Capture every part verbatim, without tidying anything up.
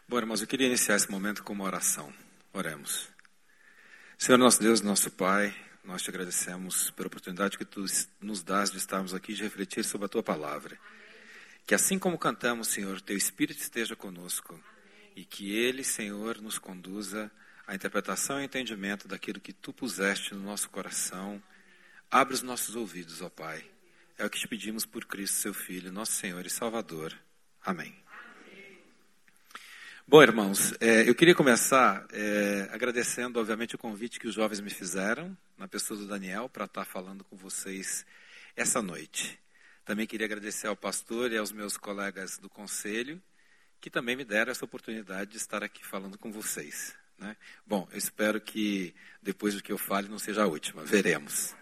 Bom, irmãos, eu queria iniciar esse momento com uma oração. Oremos. Senhor nosso Deus, nosso Pai, nós te agradecemos pela oportunidade que tu nos dás de estarmos aqui e de refletir sobre a tua palavra. Que assim como cantamos, Senhor, teu Espírito esteja conosco e que ele, Senhor, nos conduza à interpretação e entendimento daquilo que tu puseste no nosso coração. Abre os nossos ouvidos, ó Pai. É o que te pedimos por Cristo, seu Filho, nosso Senhor e Salvador. Amém. Bom, irmãos, é, eu queria começar é, agradecendo, obviamente, o convite que os jovens me fizeram, na pessoa do Daniel, para estar falando com vocês essa noite. Também queria agradecer ao pastor e aos meus colegas do conselho, que também me deram essa oportunidade de estar aqui falando com vocês, né? Bom, eu espero que depois do que eu fale não seja a última, veremos.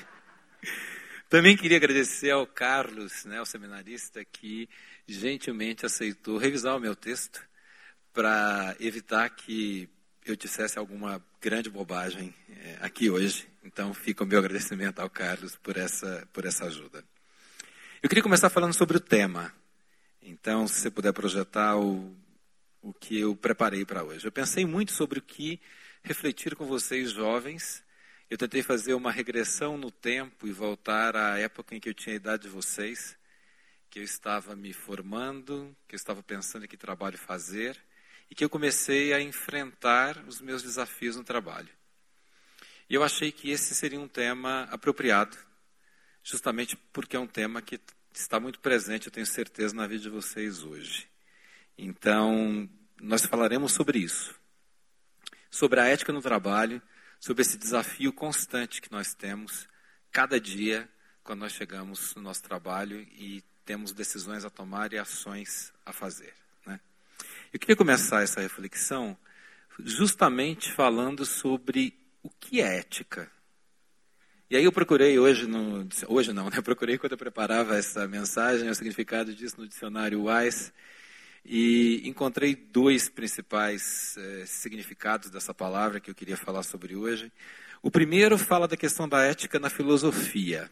Também queria agradecer ao Carlos, né, o seminarista, que gentilmente aceitou revisar o meu texto, para evitar que eu dissesse alguma grande bobagem é, aqui hoje. Então, fica o meu agradecimento ao Carlos por essa, por essa ajuda. Eu queria começar falando sobre o tema. Então, se você puder projetar o, o que eu preparei para hoje. Eu pensei muito sobre o que refletir com vocês, jovens. Eu tentei fazer uma regressão no tempo e voltar à época em que eu tinha a idade de vocês, que eu estava me formando, que eu estava pensando em que trabalho fazer, e que eu comecei a enfrentar os meus desafios no trabalho. E eu achei que esse seria um tema apropriado, justamente porque é um tema que está muito presente, eu tenho certeza, na vida de vocês hoje. Então, nós falaremos sobre isso, sobre a ética no trabalho, sobre esse desafio constante que nós temos, cada dia, quando nós chegamos no nosso trabalho e temos decisões a tomar e ações a fazer. Eu queria começar essa reflexão justamente falando sobre o que é ética. E aí eu procurei hoje, no, hoje não, né? Eu procurei quando eu preparava essa mensagem, o significado disso no dicionário Wise, e encontrei dois principais eh, significados dessa palavra que eu queria falar sobre hoje. O primeiro fala da questão da ética na filosofia,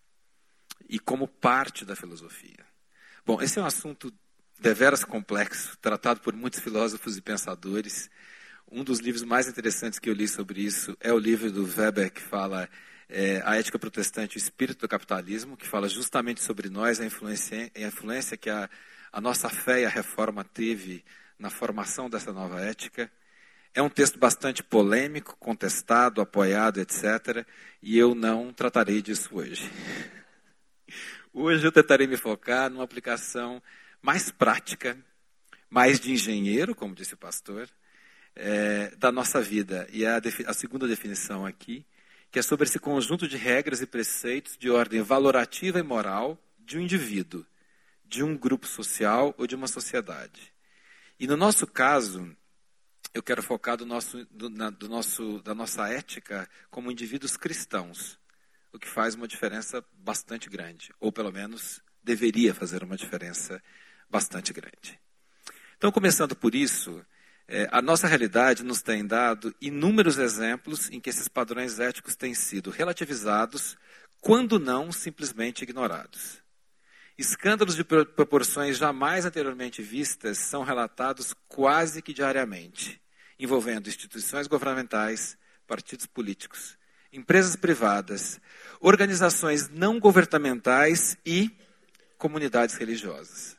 e como parte da filosofia. Bom, esse é um assunto deveras complexo, tratado por muitos filósofos e pensadores. Um dos livros mais interessantes que eu li sobre isso é o livro do Weber, que fala é, A Ética Protestante e o Espírito do Capitalismo, que fala justamente sobre nós, a influência, a influência que a, a nossa fé e a reforma teve na formação dessa nova ética. É um texto bastante polêmico, contestado, apoiado, etcétera. E eu não tratarei disso hoje. Hoje eu tentarei me focar numa aplicação mais prática, mais de engenheiro, como disse o pastor, é, da nossa vida. E a, a segunda definição aqui, que é sobre esse conjunto de regras e preceitos de ordem valorativa e moral de um indivíduo, de um grupo social ou de uma sociedade. E no nosso caso, eu quero focar do nosso, do, na, do nosso, da nossa ética como indivíduos cristãos, o que faz uma diferença bastante grande, ou pelo menos deveria fazer uma diferença bastante grande. Então, começando por isso, é, a nossa realidade nos tem dado inúmeros exemplos em que esses padrões éticos têm sido relativizados, quando não simplesmente ignorados. Escândalos de proporções jamais anteriormente vistas são relatados quase que diariamente, envolvendo instituições governamentais, partidos políticos, empresas privadas, organizações não governamentais e comunidades religiosas.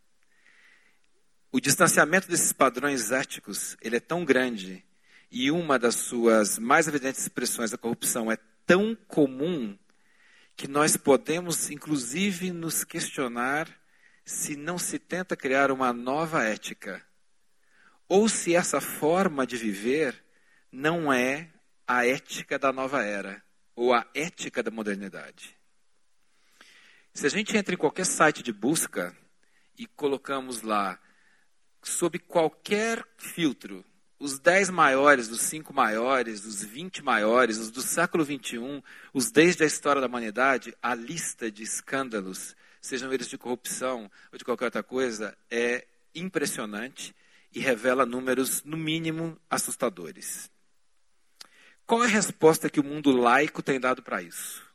O distanciamento desses padrões éticos, ele é tão grande, e uma das suas mais evidentes expressões da corrupção é tão comum, que nós podemos, inclusive, nos questionar se não se tenta criar uma nova ética, ou se essa forma de viver não é a ética da nova era, ou a ética da modernidade. Se a gente entra em qualquer site de busca e colocamos lá, sob qualquer filtro, os dez maiores, os cinco maiores, os vinte maiores, os do século vinte e um, os desde a história da humanidade, a lista de escândalos, sejam eles de corrupção ou de qualquer outra coisa, é impressionante e revela números, no mínimo, assustadores. Qual é a resposta que o mundo laico tem dado para isso?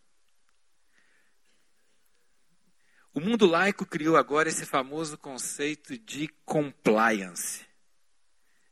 O mundo laico criou agora esse famoso conceito de compliance.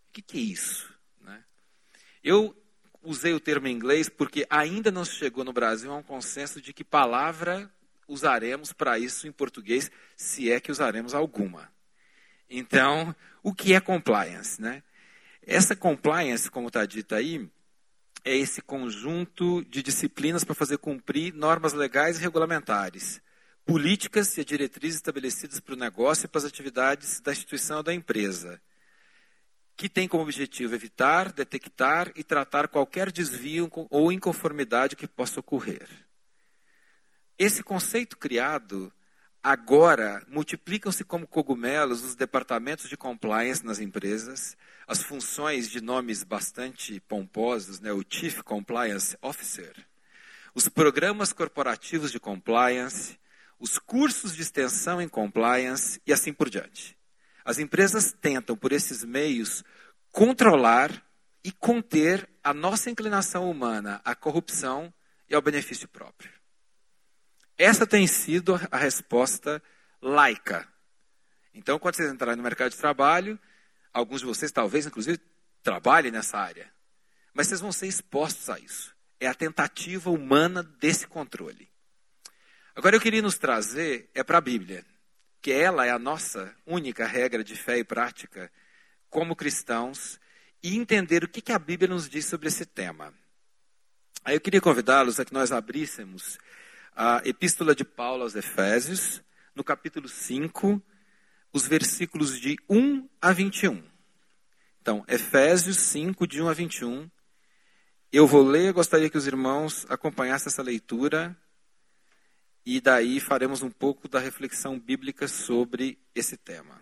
O que, que é isso? Né? Eu usei o termo em inglês porque ainda não se chegou no Brasil a um consenso de que palavra usaremos para isso em português, se é que usaremos alguma. Então, o que é compliance? Né? Essa compliance, como está dito aí, é esse conjunto de disciplinas para fazer cumprir normas legais e regulamentares, políticas e diretrizes estabelecidas para o negócio e para as atividades da instituição ou da empresa, que tem como objetivo evitar, detectar e tratar qualquer desvio ou inconformidade que possa ocorrer. Esse conceito criado, agora, multiplicam-se como cogumelos os departamentos de compliance nas empresas, as funções de nomes bastante pomposos, né, o Chief Compliance Officer, os programas corporativos de compliance, os cursos de extensão em compliance e assim por diante. As empresas tentam, por esses meios, controlar e conter a nossa inclinação humana à corrupção e ao benefício próprio. Essa tem sido a resposta laica. Então, quando vocês entrarem no mercado de trabalho, alguns de vocês talvez, inclusive, trabalhem nessa área, mas vocês vão ser expostos a isso. É a tentativa humana desse controle. Agora, eu queria nos trazer é para a Bíblia, que ela é a nossa única regra de fé e prática como cristãos, e entender o que, que a Bíblia nos diz sobre esse tema. Aí eu queria convidá-los a que nós abríssemos a Epístola de Paulo aos Efésios, no capítulo cinco, os versículos de um a vinte e um. Então, Efésios cinco, de um a vinte e um. Eu vou ler, gostaria que os irmãos acompanhassem essa leitura, e daí faremos um pouco da reflexão bíblica sobre esse tema.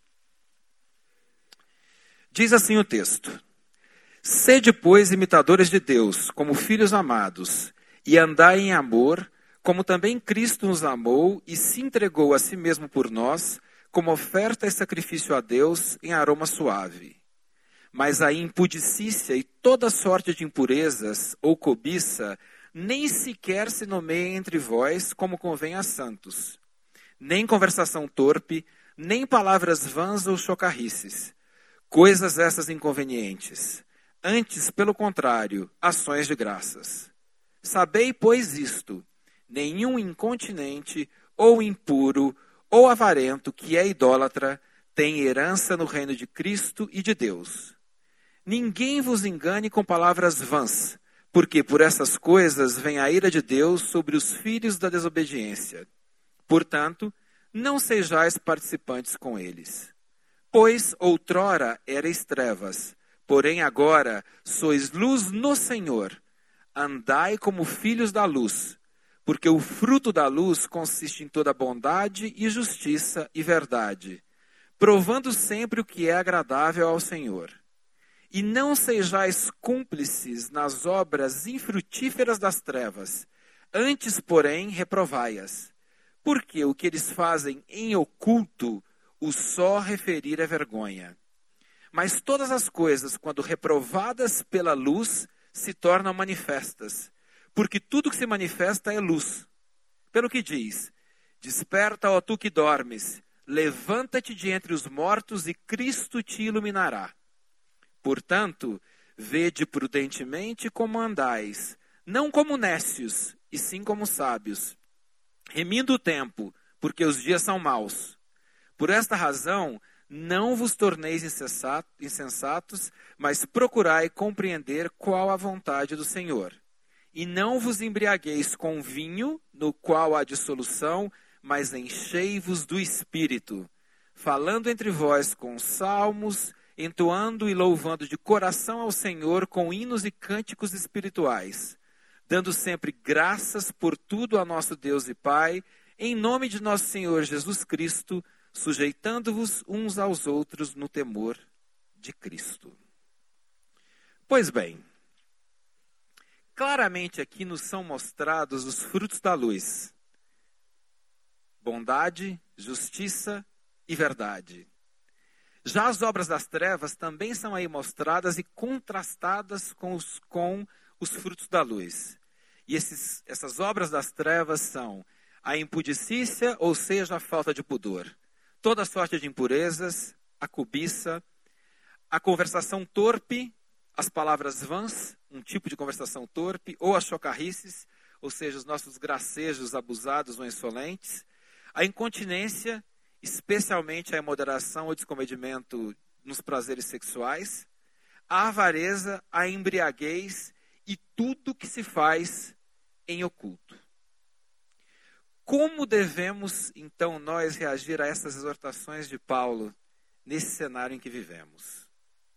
Diz assim o texto: Sede, pois, imitadores de Deus, como filhos amados, e andai em amor, como também Cristo nos amou e se entregou a si mesmo por nós, como oferta e sacrifício a Deus em aroma suave. Mas a impudicícia e toda sorte de impurezas ou cobiça nem sequer se nomeia entre vós como convém a santos. Nem conversação torpe, nem palavras vãs ou chocarrices. Coisas essas inconvenientes. Antes, pelo contrário, ações de graças. Sabei, pois, isto: nenhum incontinente, ou impuro, ou avarento, que é idólatra, tem herança no reino de Cristo e de Deus. Ninguém vos engane com palavras vãs, porque por essas coisas vem a ira de Deus sobre os filhos da desobediência. Portanto, não sejais participantes com eles. Pois outrora erais trevas, porém agora sois luz no Senhor. Andai como filhos da luz, porque o fruto da luz consiste em toda bondade e justiça e verdade, provando sempre o que é agradável ao Senhor. E não sejais cúmplices nas obras infrutíferas das trevas, antes, porém, reprovai-as, porque o que eles fazem em oculto, o só referir é vergonha. Mas todas as coisas, quando reprovadas pela luz, se tornam manifestas, porque tudo que se manifesta é luz. Pelo que diz: Desperta, ó tu que dormes, levanta-te de entre os mortos e Cristo te iluminará. Portanto, vede prudentemente como andais, não como nécios, e sim como sábios, remindo o tempo, porque os dias são maus. Por esta razão, não vos torneis insensatos, mas procurai compreender qual a vontade do Senhor. E não vos embriagueis com vinho, no qual há dissolução, mas enchei-vos do Espírito, falando entre vós com salmos, entoando e louvando de coração ao Senhor com hinos e cânticos espirituais, dando sempre graças por tudo a nosso Deus e Pai, em nome de nosso Senhor Jesus Cristo, sujeitando-vos uns aos outros no temor de Cristo. Pois bem, claramente aqui nos são mostrados os frutos da luz: bondade, justiça e verdade. Já as obras das trevas também são aí mostradas e contrastadas com os, com os frutos da luz. E esses, essas obras das trevas são a impudicícia, ou seja, a falta de pudor, toda sorte de impurezas, a cobiça, a conversação torpe, as palavras vãs, um tipo de conversação torpe, ou as chocarrices, ou seja, os nossos gracejos abusados ou insolentes, a incontinência, especialmente a imoderação ou descomedimento nos prazeres sexuais, a avareza, a embriaguez e tudo que se faz em oculto. Como devemos, então, nós reagir a essas exortações de Paulo nesse cenário em que vivemos?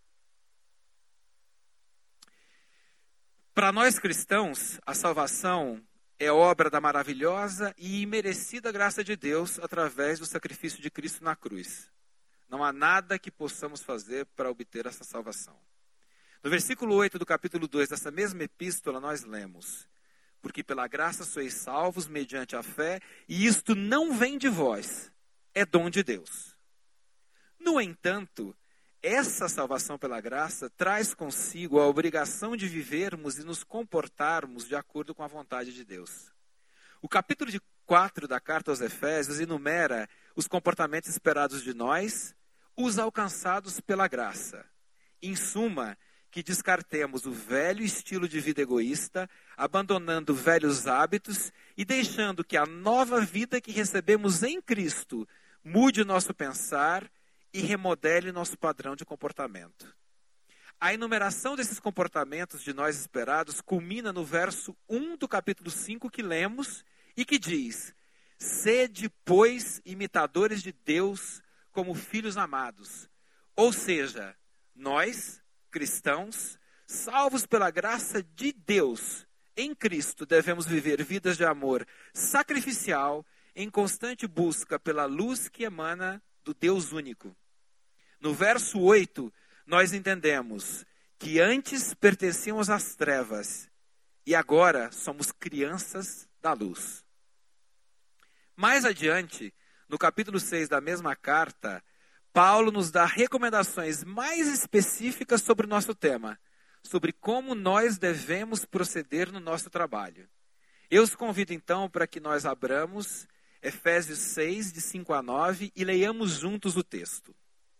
Para nós cristãos, a salvação é obra da maravilhosa e imerecida graça de Deus através do sacrifício de Cristo na cruz. Não há nada que possamos fazer para obter essa salvação. No versículo oito do capítulo dois dessa mesma epístola, nós lemos: porque pela graça sois salvos mediante a fé, e isto não vem de vós, é dom de Deus. No entanto, essa salvação pela graça traz consigo a obrigação de vivermos e nos comportarmos de acordo com a vontade de Deus. O capítulo quatro da carta aos Efésios enumera os comportamentos esperados de nós, os alcançados pela graça. Em suma, que descartemos o velho estilo de vida egoísta, abandonando velhos hábitos e deixando que a nova vida que recebemos em Cristo mude o nosso pensar e remodele nosso padrão de comportamento. A enumeração desses comportamentos de nós esperados culmina no verso um do capítulo cinco que lemos e que diz: sede, pois, imitadores de Deus como filhos amados. Ou seja, nós, cristãos, salvos pela graça de Deus, em Cristo, devemos viver vidas de amor sacrificial, em constante busca pela luz que emana do Deus único. No verso oito, nós entendemos que antes pertencíamos às trevas e agora somos crianças da luz. Mais adiante, no capítulo seis da mesma carta, Paulo nos dá recomendações mais específicas sobre o nosso tema, sobre como nós devemos proceder no nosso trabalho. Eu os convido então para que nós abramos Efésios seis, de cinco a nove, e leiamos juntos o texto.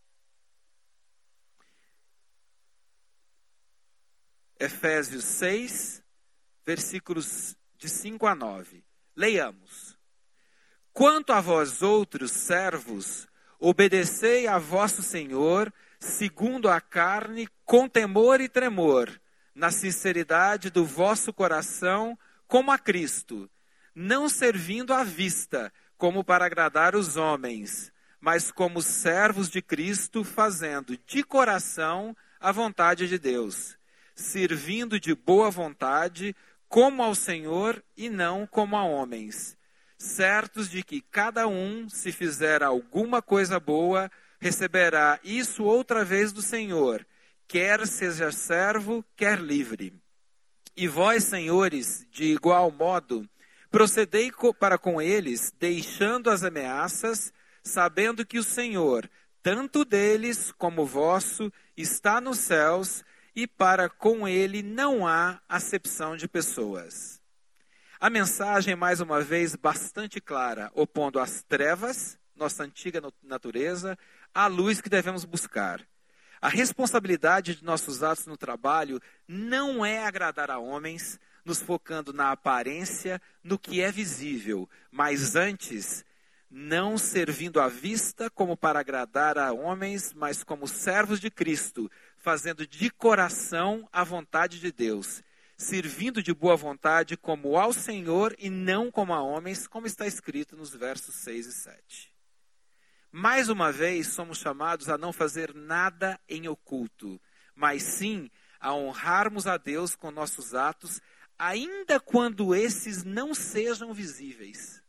Efésios seis, versículos de cinco a nove. Leiamos. Quanto a vós outros servos, obedecei a vosso Senhor, segundo a carne, com temor e tremor, na sinceridade do vosso coração, como a Cristo, não servindo à vista, como para agradar os homens, mas como servos de Cristo, fazendo de coração a vontade de Deus, servindo de boa vontade, como ao Senhor e não como a homens, certos de que cada um, se fizer alguma coisa boa, receberá isso outra vez do Senhor, quer seja servo, quer livre. E vós, senhores, de igual modo, procedei para com eles, deixando as ameaças, sabendo que o Senhor, tanto deles como vosso, está nos céus, e para com ele não há acepção de pessoas. A mensagem, mais uma vez, bastante clara, opondo as trevas, nossa antiga natureza, à luz que devemos buscar. A responsabilidade de nossos atos no trabalho não é agradar a homens, nos focando na aparência, no que é visível, mas antes, não servindo à vista como para agradar a homens, mas como servos de Cristo, fazendo de coração a vontade de Deus, servindo de boa vontade como ao Senhor e não como a homens, como está escrito nos versos seis e sete. Mais uma vez, somos chamados a não fazer nada em oculto, mas sim a honrarmos a Deus com nossos atos, ainda quando esses não sejam visíveis.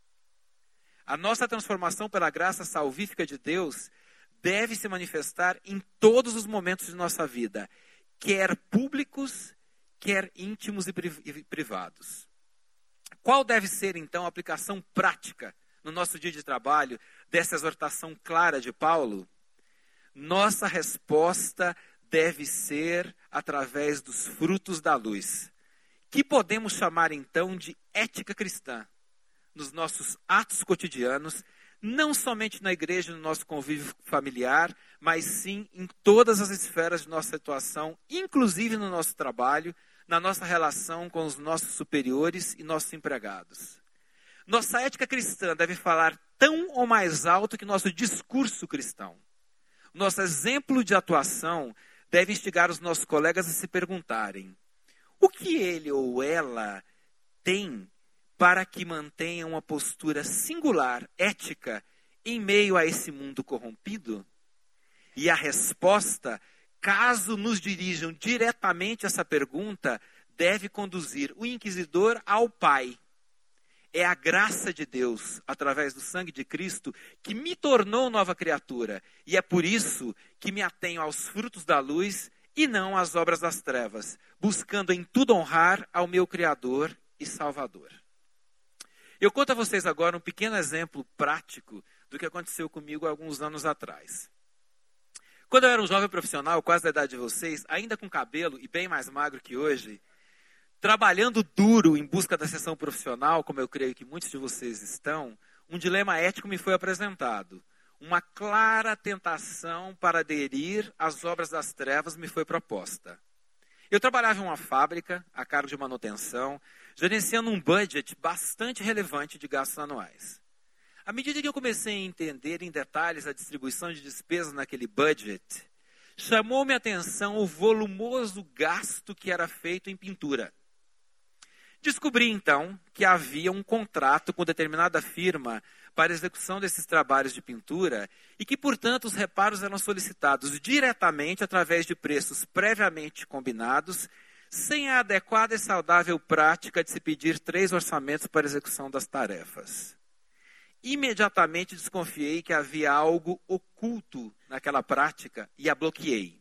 A nossa transformação pela graça salvífica de Deus deve se manifestar em todos os momentos de nossa vida, quer públicos, quer íntimos e privados. Qual deve ser, então, a aplicação prática no nosso dia de trabalho dessa exortação clara de Paulo? Nossa resposta deve ser através dos frutos da luz, que podemos chamar, então, de ética cristã, nos nossos atos cotidianos, não somente na igreja, no nosso convívio familiar, mas sim em todas as esferas de nossa atuação, inclusive no nosso trabalho, na nossa relação com os nossos superiores e nossos empregados. Nossa ética cristã deve falar tão ou mais alto que nosso discurso cristão. Nosso exemplo de atuação deve instigar os nossos colegas a se perguntarem: o que ele ou ela tem para que mantenha uma postura singular, ética, em meio a esse mundo corrompido? E a resposta, caso nos dirijam diretamente essa pergunta, deve conduzir o inquisidor ao Pai. É a graça de Deus, através do sangue de Cristo, que me tornou nova criatura. E é por isso que me atenho aos frutos da luz e não às obras das trevas, buscando em tudo honrar ao meu Criador e Salvador. Eu conto a vocês agora um pequeno exemplo prático do que aconteceu comigo há alguns anos atrás. Quando eu era um jovem profissional, quase da idade de vocês, ainda com cabelo e bem mais magro que hoje, trabalhando duro em busca da ascensão profissional, como eu creio que muitos de vocês estão, um dilema ético me foi apresentado. Uma clara tentação para aderir às obras das trevas me foi proposta. Eu trabalhava em uma fábrica, a cargo de manutenção, gerenciando um budget bastante relevante de gastos anuais. À medida que eu comecei a entender em detalhes a distribuição de despesas naquele budget, chamou-me a atenção o volumoso gasto que era feito em pintura. Descobri, então, que havia um contrato com determinada firma para a execução desses trabalhos de pintura e que, portanto, os reparos eram solicitados diretamente através de preços previamente combinados, sem a adequada e saudável prática de se pedir três orçamentos para a execução das tarefas. Imediatamente desconfiei que havia algo oculto naquela prática e a bloqueei.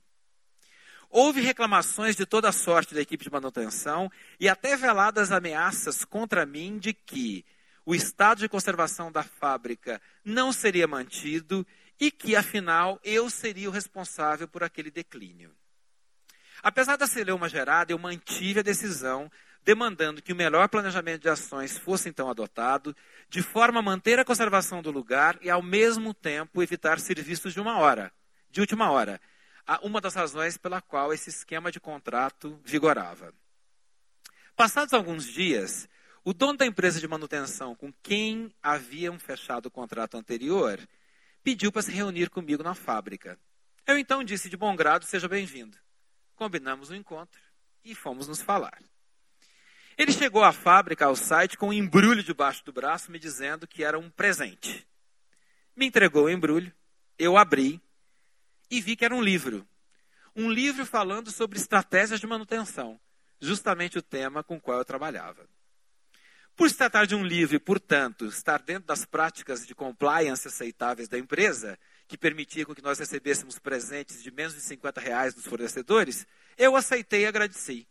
Houve reclamações de toda sorte da equipe de manutenção e até veladas ameaças contra mim de que o estado de conservação da fábrica não seria mantido e que, afinal, eu seria o responsável por aquele declínio. Apesar da celeuma gerada, eu mantive a decisão, demandando que o melhor planejamento de ações fosse então adotado, de forma a manter a conservação do lugar e, ao mesmo tempo, evitar serviços de uma hora, de última hora. Uma das razões pela qual esse esquema de contrato vigorava. Passados alguns dias, o dono da empresa de manutenção com quem haviam fechado o contrato anterior pediu para se reunir comigo na fábrica. Eu então disse de bom grado: seja bem-vindo. Combinamos o encontro e fomos nos falar. Ele chegou à fábrica, ao site, com um embrulho debaixo do braço, me dizendo que era um presente. Me entregou o embrulho, eu abri e vi que era um livro. Um livro falando sobre estratégias de manutenção, justamente o tema com o qual eu trabalhava. Por se tratar de um livro e, portanto, estar dentro das práticas de compliance aceitáveis da empresa, que permitia com que nós recebêssemos presentes de menos de cinquenta reais dos fornecedores, eu aceitei e agradeci.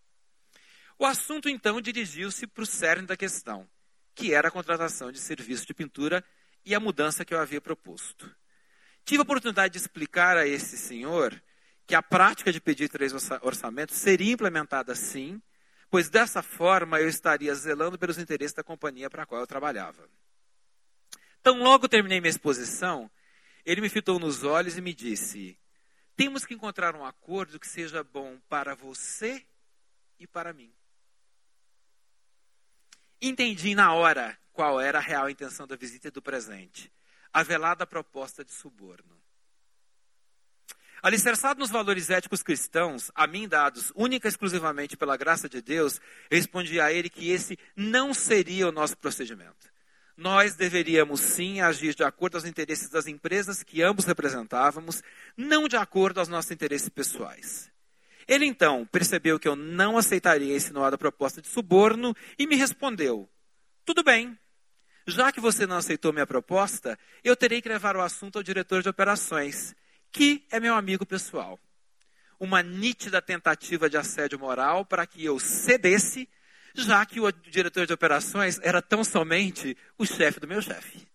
O assunto, então, dirigiu-se para o cerne da questão, que era a contratação de serviço de pintura e a mudança que eu havia proposto. Tive a oportunidade de explicar a esse senhor que a prática de pedir três orçamentos seria implementada sim, pois dessa forma eu estaria zelando pelos interesses da companhia para a qual eu trabalhava. Então, logo terminei minha exposição, ele me fitou nos olhos e me disse: temos que encontrar um acordo que seja bom para você e para mim. Entendi na hora qual era a real intenção da visita e do presente. A velada proposta de suborno. Alicerçado nos valores éticos cristãos, a mim dados única e exclusivamente pela graça de Deus, respondi a ele que esse não seria o nosso procedimento. Nós deveríamos sim agir de acordo aos interesses das empresas que ambos representávamos, não de acordo aos nossos interesses pessoais. Ele então percebeu que eu não aceitaria a insinuada proposta de suborno e me respondeu: tudo bem. Já que você não aceitou minha proposta, eu terei que levar o assunto ao diretor de operações, que é meu amigo pessoal. Uma nítida tentativa de assédio moral para que eu cedesse, já que o diretor de operações era tão somente o chefe do meu chefe.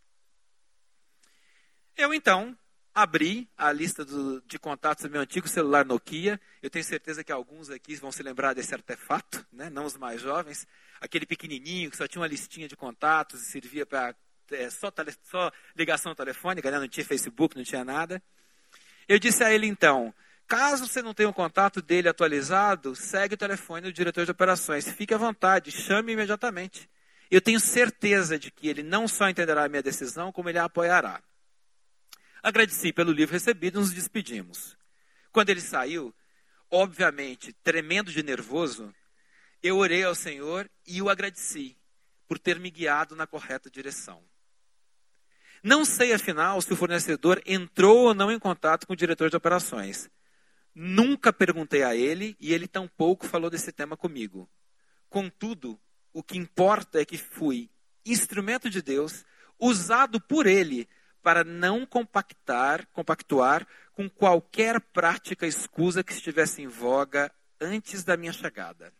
Eu então abri a lista do, de contatos do meu antigo celular Nokia. Eu tenho certeza que alguns aqui vão se lembrar desse artefato, né? Não os mais jovens. Aquele pequenininho que só tinha uma listinha de contatos e servia para é, só, tele, só ligação telefônica, né? Não tinha Facebook, não tinha nada. Eu disse a ele então, caso você não tenha o contato dele atualizado, segue o telefone do diretor de operações. Fique à vontade, chame imediatamente. Eu tenho certeza de que ele não só entenderá a minha decisão, como ele a apoiará. Agradeci pelo livro recebido e nos despedimos. Quando ele saiu, obviamente, tremendo de nervoso, eu orei ao Senhor e o agradeci por ter me guiado na correta direção. Não sei, afinal, se o fornecedor entrou ou não em contato com o diretor de operações. Nunca perguntei a ele e ele tampouco falou desse tema comigo. Contudo, o que importa é que fui instrumento de Deus, usado por ele para não compactar, compactuar com qualquer prática escusa que estivesse em voga antes da minha chegada.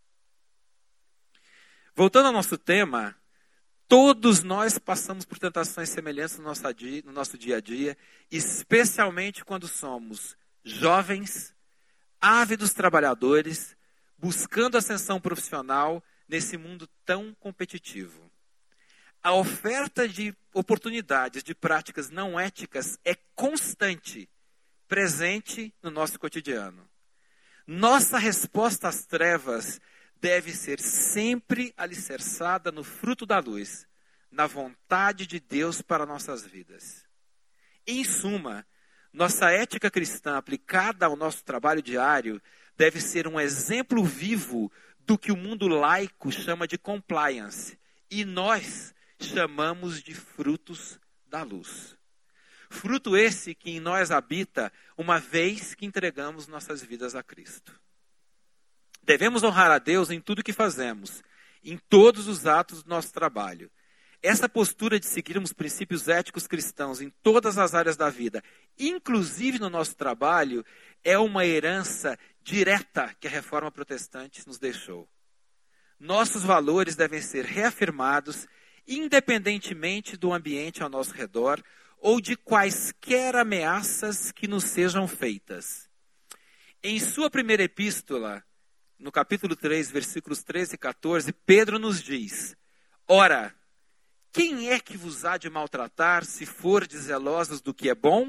Voltando ao nosso tema, todos nós passamos por tentações semelhantes no nosso dia, no nosso dia a dia, especialmente quando somos jovens, ávidos trabalhadores, buscando ascensão profissional nesse mundo tão competitivo. A oferta de oportunidades de práticas não éticas é constante, presente no nosso cotidiano. Nossa resposta às trevas deve ser sempre alicerçada no fruto da luz, na vontade de Deus para nossas vidas. Em suma, nossa ética cristã aplicada ao nosso trabalho diário deve ser um exemplo vivo do que o mundo laico chama de compliance, e nós chamamos de frutos da luz. Fruto esse que em nós habita, uma vez que entregamos nossas vidas a Cristo. Devemos honrar a Deus em tudo que fazemos, em todos os atos do nosso trabalho. Essa postura de seguirmos princípios éticos cristãos em todas as áreas da vida, inclusive no nosso trabalho, é uma herança direta que a Reforma Protestante nos deixou. Nossos valores devem ser reafirmados, independentemente do ambiente ao nosso redor ou de quaisquer ameaças que nos sejam feitas. Em sua primeira epístola, no capítulo três, versículos treze e quatorze, Pedro nos diz: ora, quem é que vos há de maltratar se fordes zelosos do que é bom?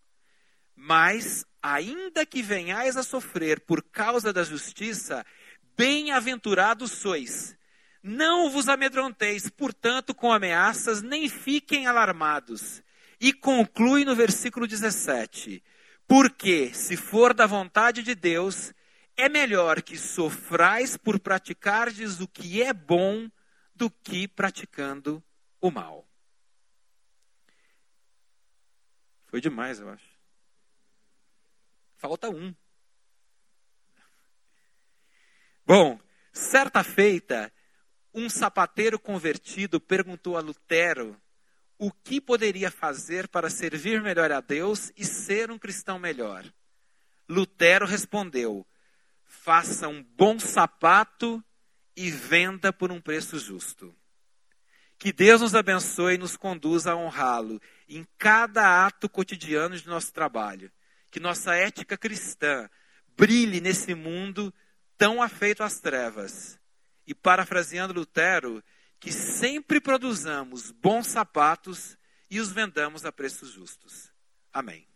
Mas, ainda que venhais a sofrer por causa da justiça, bem-aventurados sois. Não vos amedronteis, portanto, com ameaças, nem fiquem alarmados. E conclui no versículo dezessete: porque, se for da vontade de Deus, é melhor que sofrais por praticardes o que é bom do que praticando o mal. Foi demais, eu acho. Falta um. Bom, certa feita, um sapateiro convertido perguntou a Lutero o que poderia fazer para servir melhor a Deus e ser um cristão melhor. Lutero respondeu: faça um bom sapato e venda por um preço justo. Que Deus nos abençoe e nos conduza a honrá-lo em cada ato cotidiano de nosso trabalho. Que nossa ética cristã brilhe nesse mundo tão afeito às trevas. E parafraseando Lutero, que sempre produzamos bons sapatos e os vendamos a preços justos. Amém.